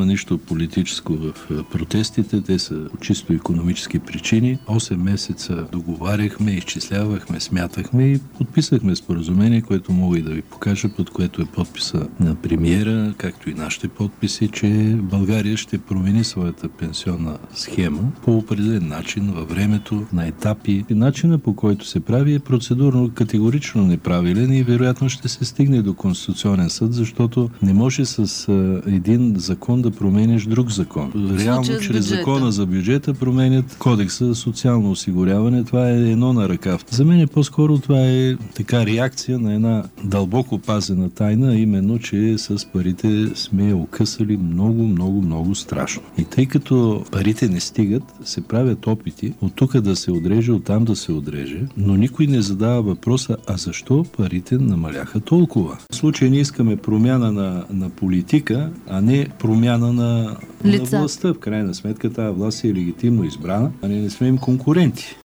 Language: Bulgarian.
нищо политическо в протестите, те са чисто икономически причини. 8 месеца договаряхме, изчислявахме, смятахме и подписахме споразумение, което мога и да ви покажа, под което е подписа на премиера, както и нашите подписи, че България ще промени своята пенсионна схема по определен начин във времето, на етапи. И начина, по който се прави, е процедурно категорично неправилен и вероятно ще се стигне до Конституционен съд, защото не може с един закон да промениш друг закон. Реално, чрез закона за бюджета променят кодекса за социално осигуряване. Това е едно на ръка. За мен е по-скоро това е така реакция на една дълбоко пазена тайна, именно, че с парите сме окъсали много страшно. И тъй като парите не стигат, се правят опити от тук да се отреже, от там да се отреже, но никой не задава въпроса, а защо парите намаляха толкова? В случай ние искаме промяна на политика, а не промяна на властта. В крайна сметка тази власт е легитимно избрана, а не сме им конкуренти.